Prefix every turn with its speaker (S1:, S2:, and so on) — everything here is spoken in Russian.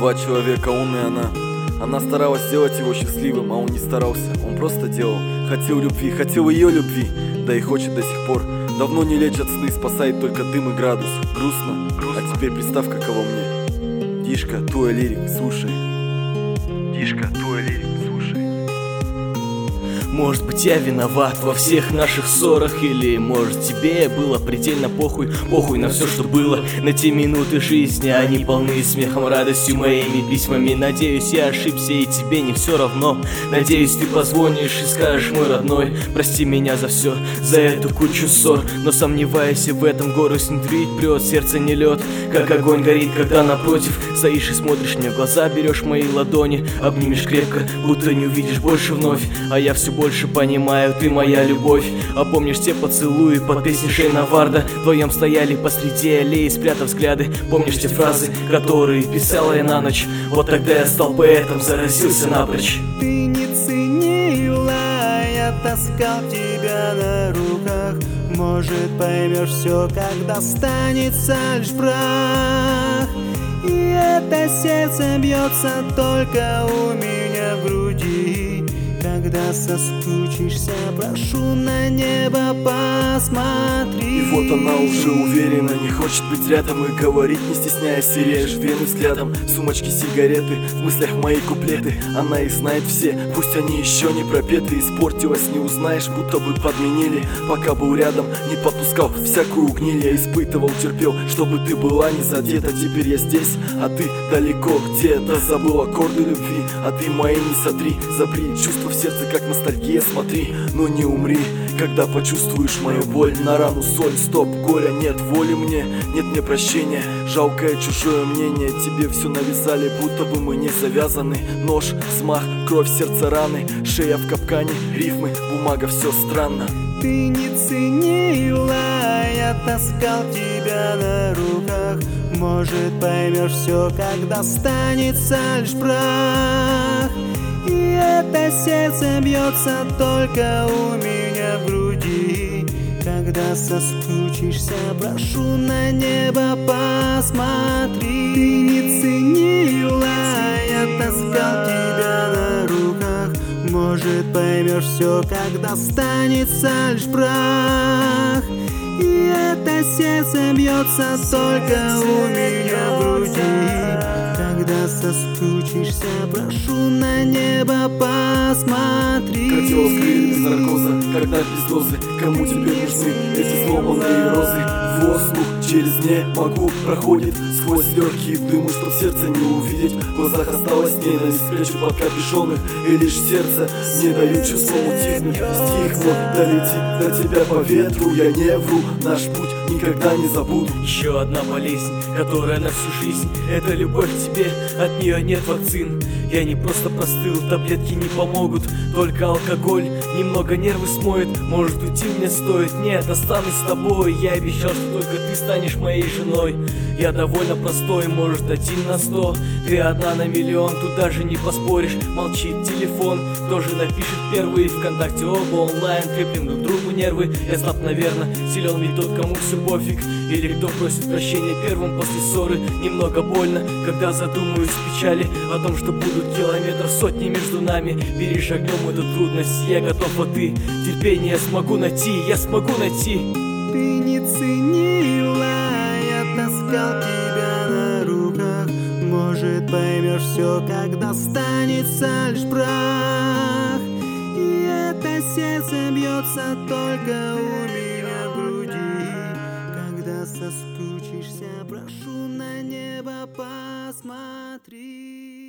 S1: Два человека, он и она. Она старалась сделать его счастливым, а он не старался. Он просто делал. Хотел любви, хотел ее любви. Да и хочет до сих пор. Давно не лечат сны, спасает только дым и градус. Грустно, а теперь представь, каково мне. Дишка, твой лирик, слушай. Дишка, твой лирик, слушай.
S2: Может быть, я виноват во всех наших ссорах, или может тебе было предельно похуй на все, что было, на те минуты жизни, они полны смехом, радостью, моими письмами. Надеюсь, я ошибся и тебе не все равно. Надеюсь, ты позвонишь и скажешь: мой родной, прости меня за все, за эту кучу ссор. Но сомневаюсь, в этом город внутри прет, сердце не лед, как огонь горит, когда напротив стоишь и смотришь мне в глаза, берешь мои ладони, обнимешь крепко, будто не увидишь больше вновь. А я все больше понимаю, ты моя любовь. А помнишь те поцелуи под песней Шейна Варда? Вдвоем стояли посреди аллеи, спрятав взгляды. Помнишь те фразы, которые писала я на ночь? Вот тогда я стал поэтом, заразился напрочь.
S3: Ты не ценила, я таскал тебя на руках. Может, поймешь все, когда останется лишь прах. И это сердце бьется только у меня в груди. Когда соскучишься, прошу на небо посмотри.
S1: И вот она уже уверена, не хочет быть рядом и говорить, не стесняясь, и режет вены взглядом. Сумочки, сигареты, в мыслях мои куплеты. Она их знает все, пусть они еще не пропеты. Испортилась, не узнаешь, будто бы подменили. Пока был рядом, не подпускал всякую гниль. Я испытывал, терпел, чтобы ты была не задета. Теперь я здесь, а ты далеко где-то. Забыл аккорды любви, а ты мои не сотри. Запри чувства в сердце, как ностальгия, смотри. Но не умри, когда почувствуешь мою боль. На рану соль, стоп, горя нет, воли мне, нет мне прощения. Жалкое чужое мнение, тебе все навязали, будто бы мы не завязаны. Нож, взмах, кровь, сердце, раны, шея в капкане, рифмы, бумага, все странно.
S3: Ты не ценила, я таскал тебя на руках. Может, поймешь все, когда останется лишь прах. И это сердце бьется только у меня в груди. Когда соскучишься, прошу на небо посмотри. Ты не ценила, я таскал тебя на руках. Может, поймешь все, когда останется лишь прах. И это сердце бьется только у меня в груди. Когда соскучишься, прошу на небо посмотри.
S1: Кардиоз клеит без наркоза, когда без дозы. Кому теперь нужны эти сломанные розы? Воздух через «не могу» проходит сквозь легкие дымы, чтоб сердце не увидеть. В глазах осталась ненависть, прячу под капюшоны. И лишь сердце не дают чувствам утихнуть. Стихну, долети до тебя по ветру. Я не вру, наш путь никогда не забуду.
S2: Еще одна болезнь, которая на всю жизнь. Это любовь к тебе, от нее нет вакцин. Я не просто простыл, таблетки не помогут. Только алкоголь немного нервы смоет. Может, уйти мне стоит, нет, останусь с тобой. Я обещал, что только ты станешь моей женой. Я довольно простой, может, 1 на 100. Ты одна на миллион, тут даже не поспоришь. Молчит телефон, тоже напишет первый. ВКонтакте оба онлайн, крепим друг другу нервы. Я слаб, наверное, силен ведь тот, кому все пофиг. Или кто просит прощения первым после ссоры. Немного больно, когда задумаюсь в печали о том, что будут километров сотни между нами. Перешагнем эту трудность, я готов, а ты? Терпение смогу найти, я смогу найти.
S3: Ты не ценила, я таскал тебя на руках. Может, поймешь все, когда останется лишь прах. И это сердце бьется только у меня в груди. Когда соскучишься, прошу на небо посмотри.